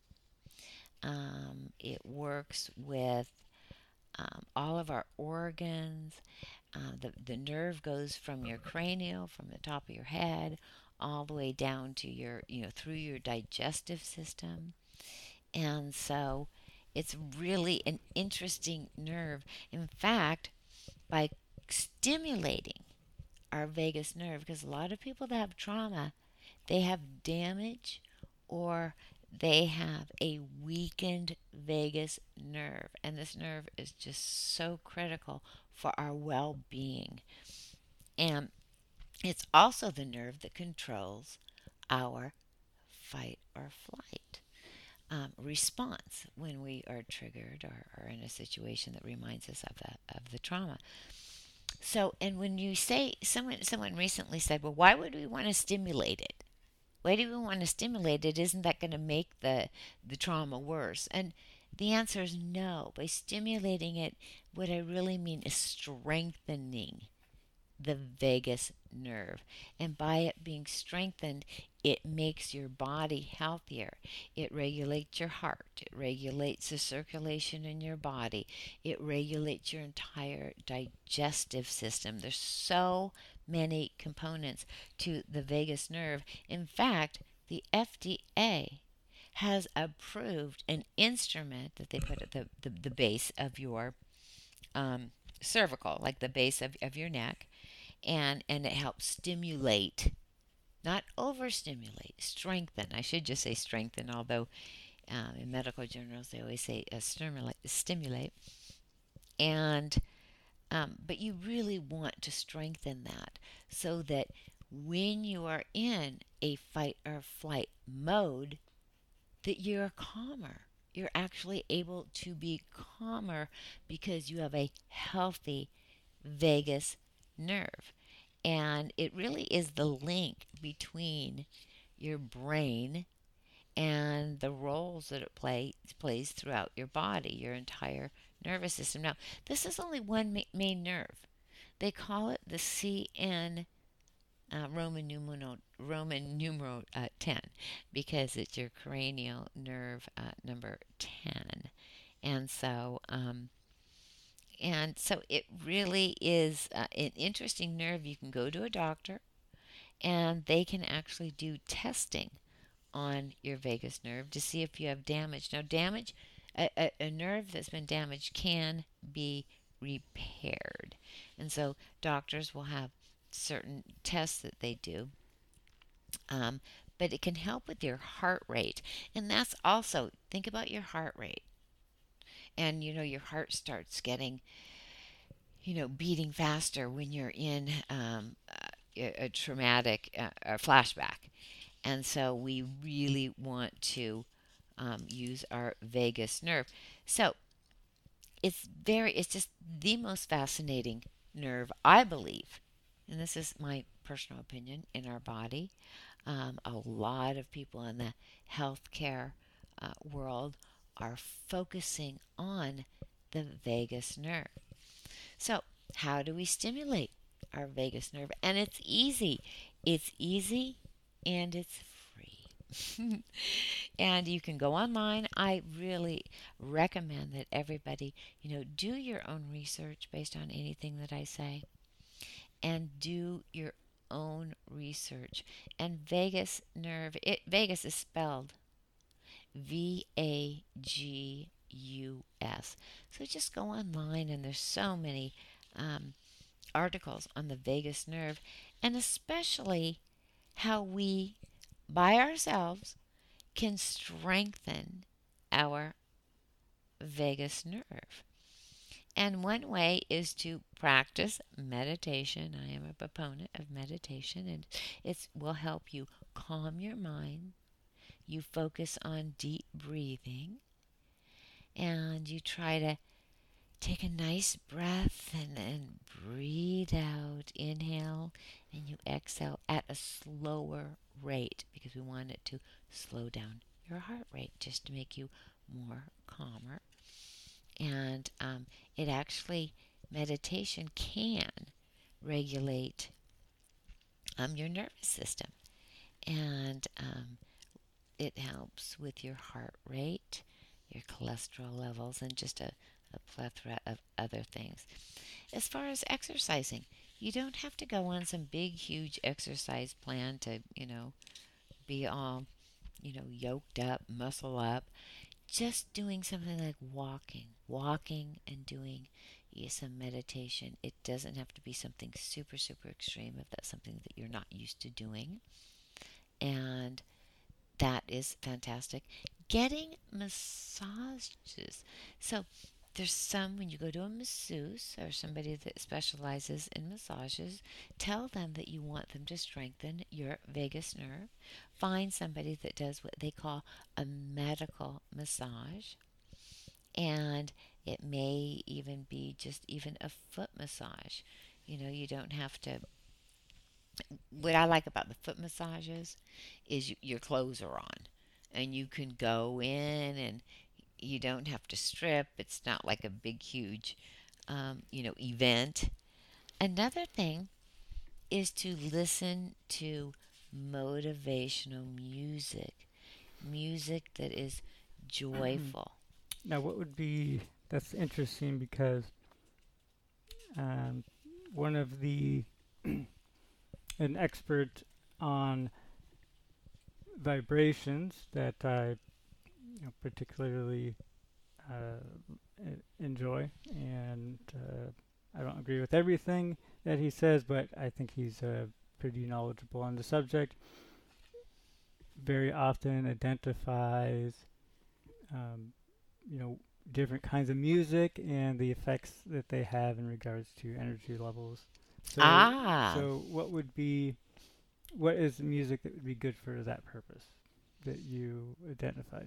S5: Um, it works with um, all of our organs. Uh, the, the nerve goes from your cranial, from the top of your head, all the way down to your, you know, through your digestive system. And so it's really an interesting nerve. In fact, by stimulating our vagus nerve, because a lot of people that have trauma, they have damage or they have a weakened vagus nerve. And this nerve is just so critical for our well being. And it's also the nerve that controls our fight or flight um, response when we are triggered or, or in a situation that reminds us of the, of the trauma. So, and when you say, someone, someone recently said, well, why would we want to stimulate it? Why do we want to stimulate it? Isn't that going to make the, the trauma worse? And the answer is no. By stimulating it, what I really mean is strengthening the vagus nerve. And by it being strengthened, it makes your body healthier. It regulates your heart. It regulates the circulation in your body. It regulates your entire digestive system. There's so many components to the vagus nerve. In fact, the F D A has approved an instrument that they put at the, the, the base of your um, cervical, like the base of, of your neck, and and it helps stimulate, not overstimulate, strengthen. I should just say strengthen, although um, in medical journals they always say uh, stimulate, stimulate. And um, but you really want to strengthen that so that when you are in a fight or flight mode, that you're calmer. You're actually able to be calmer because you have a healthy vagus nerve. And it really is the link between your brain and the roles that it play, plays throughout your body, your entire nervous system. Now, this is only one ma- main nerve. They call it the C N uh, Roman numeral Roman numeral uh, ten because it's your cranial nerve uh, number ten, and so um, and so it really is uh, an interesting nerve. You can go to a doctor, and they can actually do testing on your vagus nerve to see if you have damage. Now, damage, a, a, a nerve that's been damaged can be repaired. And so doctors will have certain tests that they do. Um, but it can help with your heart rate. And that's also, think about your heart rate. And, you know, your heart starts getting, you know, beating faster when you're in um, a, a traumatic uh, a flashback. And so we really want to um, use our vagus nerve. So it's very, it's just the most fascinating nerve, I believe, and this is my personal opinion, in our body. Um, a lot of people in the healthcare uh, world are focusing on the vagus nerve. So how do we stimulate our vagus nerve? And it's easy. It's easy and it's free. And you can go online. I really recommend that everybody, you know, do your own research based on anything that I say, and do your own research. And vagus nerve, it vagus is spelled V A G U S. So just go online, and there's so many um, articles on the vagus nerve, and especially how we, by ourselves, can strengthen our vagus nerve. And one way is to practice meditation. I am a proponent of meditation, and it will help you calm your mind. You focus on deep breathing, and you try to take a nice breath and then breathe out. Inhale, and you exhale at a slower rate, because we want it to slow down your heart rate just to make you more calmer. And um, it actually, meditation can regulate um, your nervous system. And um, it helps with your heart rate, your cholesterol levels, and just a, a plethora of other things. As far as exercising, you don't have to go on some big, huge exercise plan to, you know, be all, you know, yoked up, muscle up. Just doing something like walking, walking and doing some meditation. It doesn't have to be something super, super extreme if that's something that you're not used to doing. And that is fantastic. Getting massages. So there's some, when you go to a masseuse or somebody that specializes in massages, tell them that you want them to strengthen your vagus nerve. Find somebody that does what they call a medical massage. And it may even be just even a foot massage. You know, you don't have to. What I like about the foot massages is you, your clothes are on, and you can go in, and you don't have to strip. It's not like a big, huge, um, you know, event. Another thing is to listen to motivational music, music that is joyful.
S6: Now, what would be, that's interesting, because um, one of the, an expert on vibrations that I you know, particularly uh, enjoy, and uh, I don't agree with everything that he says, but I think he's uh, pretty knowledgeable on the subject. Very often identifies, um, you know, different kinds of music and the effects that they have in regards to energy levels. So,
S5: ah.
S6: So what would be, what is the music that would be good for that purpose that you identified?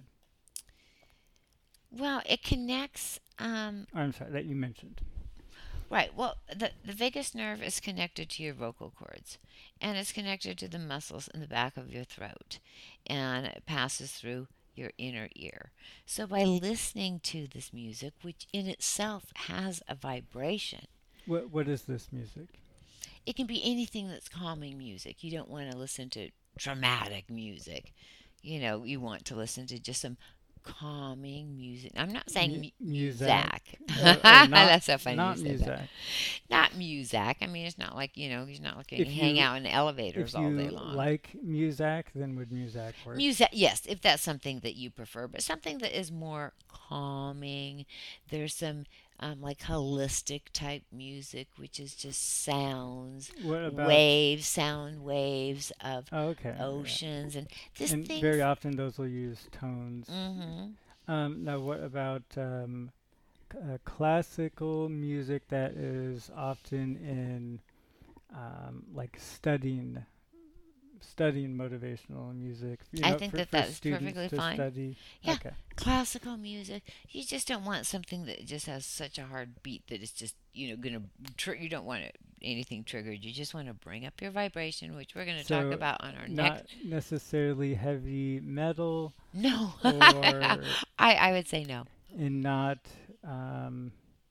S5: Well, it connects. Um,
S6: I'm sorry, that you mentioned.
S5: Right. Well, the, the vagus nerve is connected to your vocal cords, and it's connected to the muscles in the back of your throat, and it passes through your inner ear. So by listening to this music, which in itself has a vibration.
S6: What What is this music?
S5: It can be anything that's calming music. You don't want to listen to dramatic music. You know, you want to listen to just some calming music. I'm not saying
S6: Mu-
S5: mu-
S6: Muzak.
S5: Muzak.
S6: Uh, uh, not,
S5: That's so funny
S6: not
S5: you said that.
S6: Muzak.
S5: Not Muzak. I mean, it's not like, you know, he's not like
S6: If
S5: you hang
S6: you-
S5: out in elevators
S6: If
S5: all day
S6: you
S5: long.
S6: like Muzak, then would Muzak work?
S5: Music, yes, if that's something that you prefer, but something that is more calming. There's some um, like holistic type music, which is just sounds,
S6: What about?
S5: waves, sound waves of
S6: Oh, okay. yeah.
S5: oceans, and just
S6: And
S5: things.
S6: very often those will use tones.
S5: hmm
S6: Um, now, what about um, c- uh, classical music that is often in um, like studying, studying motivational music? You
S5: I
S6: know,
S5: think
S6: for,
S5: that
S6: for
S5: that's
S6: students
S5: perfectly
S6: to
S5: fine.
S6: study.
S5: Yeah.
S6: Okay.
S5: Classical music. You just don't want something that just has such a hard beat that it's just, you know, gonna. Tr- you don't want it, anything triggered. You just want to bring up your vibration, which we're going to talk
S6: So
S5: about on our
S6: not
S5: next.
S6: necessarily heavy metal,
S5: No,
S6: or
S5: I I would say no.
S6: and not um,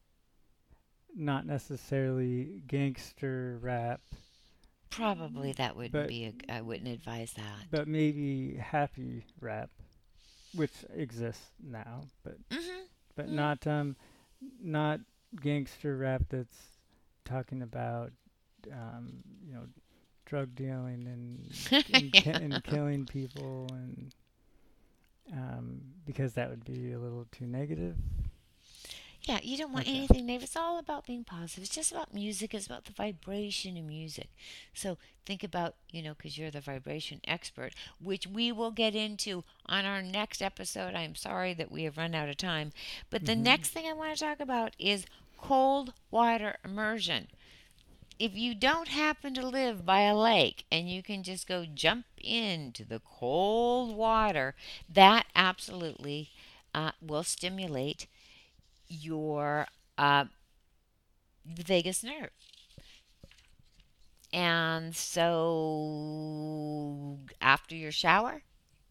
S6: not necessarily gangster rap,
S5: Probably that wouldn't
S6: but
S5: be a. I wouldn't advise that.
S6: but maybe happy rap, which exists now, but
S5: hmm
S6: but
S5: Mm.
S6: not um not gangster rap that's talking about um you know drug dealing and and, ki-
S5: yeah.
S6: and killing people, and um because that would be a little too negative.
S5: Yeah, you don't want
S6: Okay.
S5: anything negative. It's all about being positive. It's just about music. It's about the vibration of music. So think about, you know, because you're the vibration expert, which we will get into on our next episode. I'm sorry that we have run out of time. But the
S6: hmm
S5: next thing I want to talk about is cold water immersion. If you don't happen to live by a lake and you can just go jump into the cold water, that absolutely uh, will stimulate your uh, vagus nerve. And so after your shower,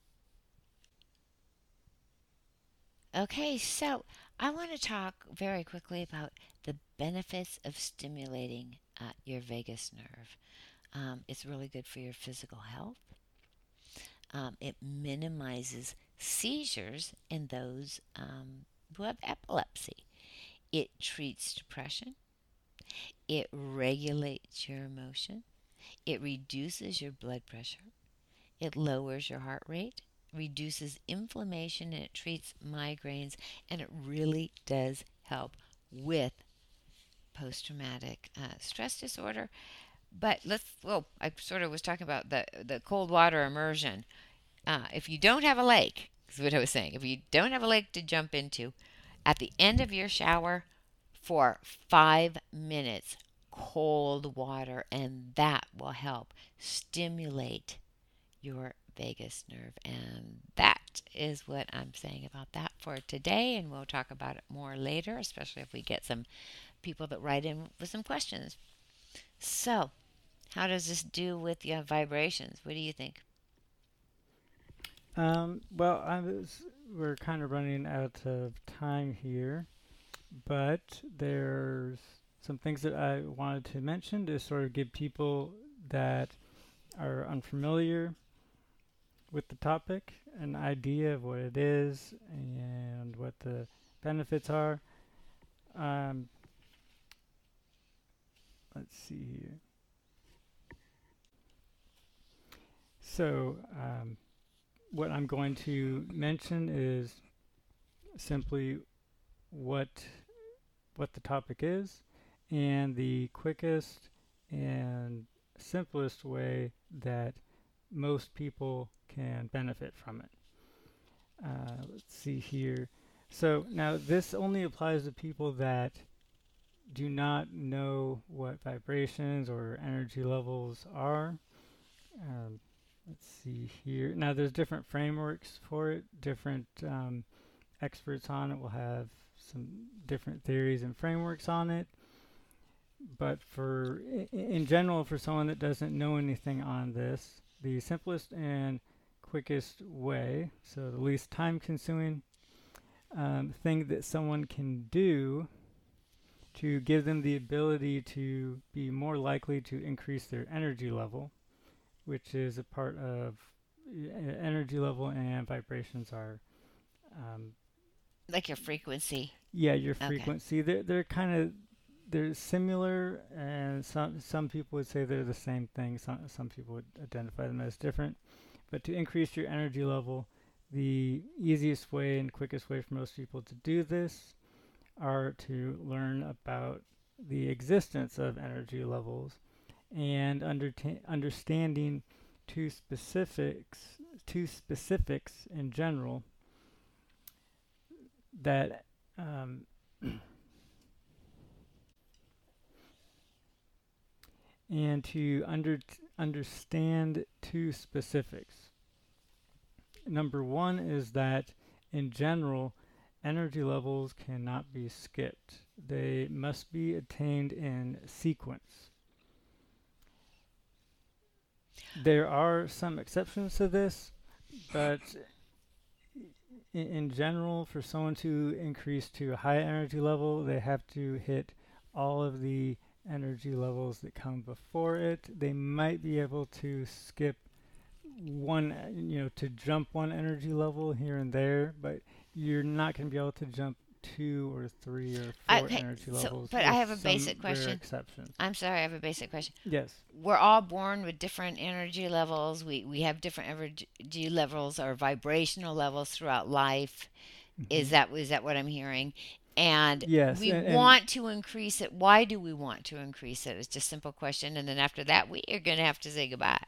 S5: okay, so I want to talk very quickly about the benefits of stimulating uh, your vagus nerve. Um, it's really good for your physical health. Um, it minimizes seizures in those um, who have epilepsy. It treats depression. It regulates your emotion. It reduces your blood pressure. It lowers your heart rate, reduces inflammation, and it treats migraines. And it really does help with post-traumatic uh, stress disorder. But let's, well, I sort of was talking about the, the cold water immersion. Uh, if you don't have a lake, is what I was saying, if you don't have a lake to jump into, at the end of your shower, for five minutes, cold water, and that will help stimulate your vagus nerve. And that is what I'm saying about that for today. And we'll talk about it more later, especially if we get some people that write in with some questions. So, how does this do with your vibrations? What do you think?
S6: Um, well, I was, we're kind of running out of time here, but there's some things that I wanted to mention to sort of give people that are unfamiliar with the topic an idea of what it is and what the benefits are. Um, let's see here. So, um, what I'm going to mention is simply what what the topic is and the quickest and simplest way that most people can benefit from it. Uh, let's see here. So now this only applies to people that do not know what vibrations or energy levels are. Um, let's see here. Now there's different frameworks for it. Different um, experts on it will have some different theories and frameworks on it. But for i- in general, for someone that doesn't know anything on this, the simplest and quickest way, so the least time-consuming um, thing that someone can do to give them the ability to be more likely to increase their energy level, which is a part of e- energy level, and vibrations are um,
S5: Like your frequency.
S6: yeah, your
S5: Okay.
S6: frequency. They're they're kind of they're similar, and some some people would say they're the same thing. Some some people would identify them as different. But to increase your energy level, the easiest way and quickest way for most people to do this are to learn about the existence of energy levels and underta- understanding two specifics, two specifics in general that um, and to under understand two specifics. Number one is that in general, energy levels cannot be skipped. They must be attained in sequence. There are some exceptions to this, but in, in general, for someone to increase to a high energy level, they have to hit all of the energy levels that come before it. They might be able to skip one, uh, you know, to jump one energy level here and there, but you're not going to be able to jump two or three or four
S5: Okay,
S6: energy
S5: so-
S6: levels.
S5: but I
S6: with
S5: have a
S6: some
S5: basic
S6: rare
S5: question.
S6: exceptions.
S5: I'm sorry, I have a basic question.
S6: Yes.
S5: We're all born with different energy levels. We we have different energy levels or vibrational levels throughout life. Is that is that what I'm hearing? And
S6: Yes,
S5: we
S6: and- and-
S5: want to increase it. Why do we want to increase it? It's just a simple question. And then after that, we are going to have to say goodbye.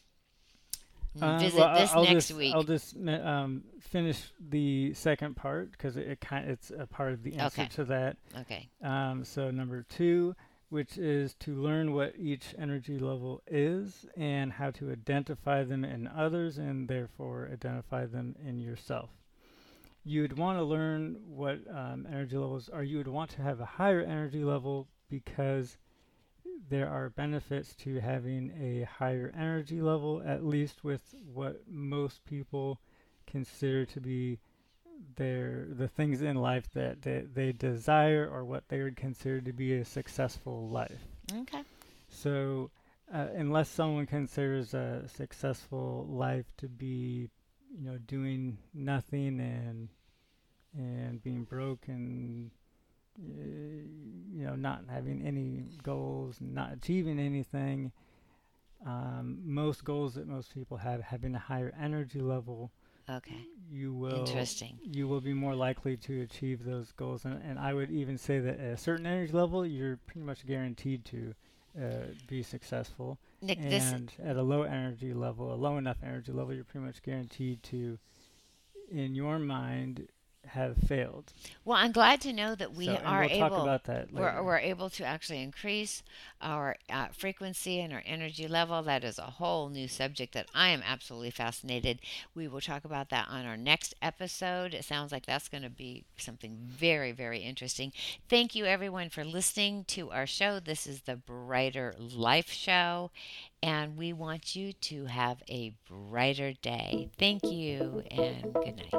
S6: Uh,
S5: Visit
S6: well, I-
S5: this
S6: I'll
S5: next
S6: just,
S5: week.
S6: I'll just mi- um, finish the second part because it, it kind it's a part of the answer
S5: Okay.
S6: to that.
S5: Okay.
S6: Um, so number two, which is to learn what each energy level is and how to identify them in others and therefore identify them in yourself. You would want to learn what um, energy levels are. You would want to have a higher energy level because there are benefits to having a higher energy level, at least with what most people consider to be their the things in life that they, they desire or what they would consider to be a successful life.
S5: Okay.
S6: So uh, unless someone considers a successful life to be, you know, doing nothing and and being broke and uh, you know, not having any goals, not achieving anything, um, most goals that most people have, having a higher energy level,
S5: Okay.
S6: you will
S5: Interesting.
S6: you will be more likely to achieve those goals. And, and I would even say that at a certain energy level, you're pretty much guaranteed to uh, be successful.
S5: Nick, this
S6: And at a low energy level, a low enough energy level, you're pretty much guaranteed to, in your mind, have failed.
S5: well, I'm glad to know that we
S6: So- and
S5: are
S6: we'll
S5: able.
S6: talk about that later.
S5: We're, we're able to actually increase our uh, frequency and our energy level. That is a whole new subject that I am absolutely fascinated. We will talk about that on our next episode. It sounds like that's going to be something very, very interesting. Thank you, everyone, for listening to our show. This is the Brighter Life Show, and we want you to have a brighter day. Thank you, and good night.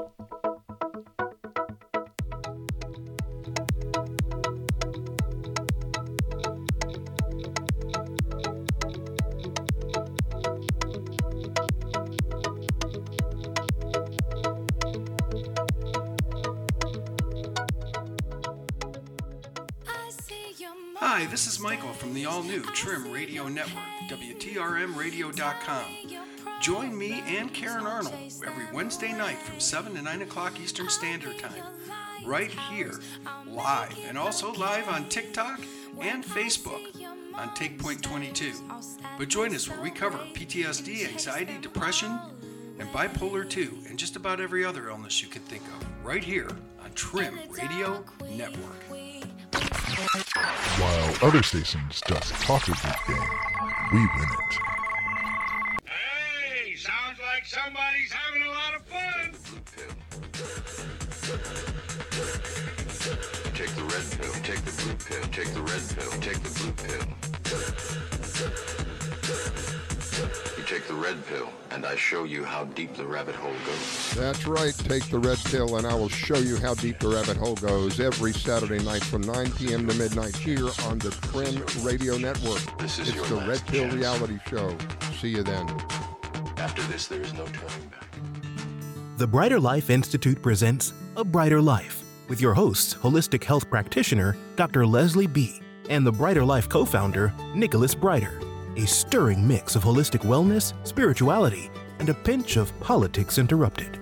S2: Hi, this is Michael from the all-new Trim Radio Network, W T R M radio dot com. Join me and Karen Arnold every Wednesday night from seven to nine o'clock Eastern Standard Time, right here, live, and also live on TikTok and Facebook on Take Point twenty-two. But join us where we cover P T S D, anxiety, depression, and bipolar two, and just about every other illness you can think of, right here on Trim Radio Network.
S1: While other stations just talk a good game, we win it.
S3: Hey, sounds like somebody's having a lot of fun.
S7: Take the red pill, take the blue pill, take the red pill, take the blue pill. You take the red pill, and I show you how deep the rabbit hole goes.
S8: That's right. Take the red pill, and I will show you how deep the rabbit hole goes every Saturday night from nine p.m. to midnight here on the Trim Radio Network.
S7: This is
S8: It's
S7: your
S8: the
S7: last
S8: Red Pill
S7: chance.
S8: Reality Show. See you then.
S7: After this, there is no turning back.
S9: The Brighter Life Institute presents A Brighter Life with your hosts, holistic health practitioner Doctor Leslie B. and the Brighter Life co-founder, Nicholas Brighter. A stirring mix of holistic wellness, spirituality, and a pinch of politics interrupted.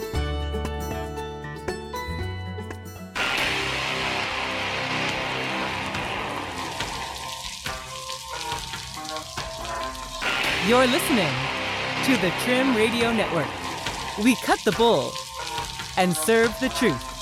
S10: You're listening to the Trim Radio Network. We cut the bull and serve the truth.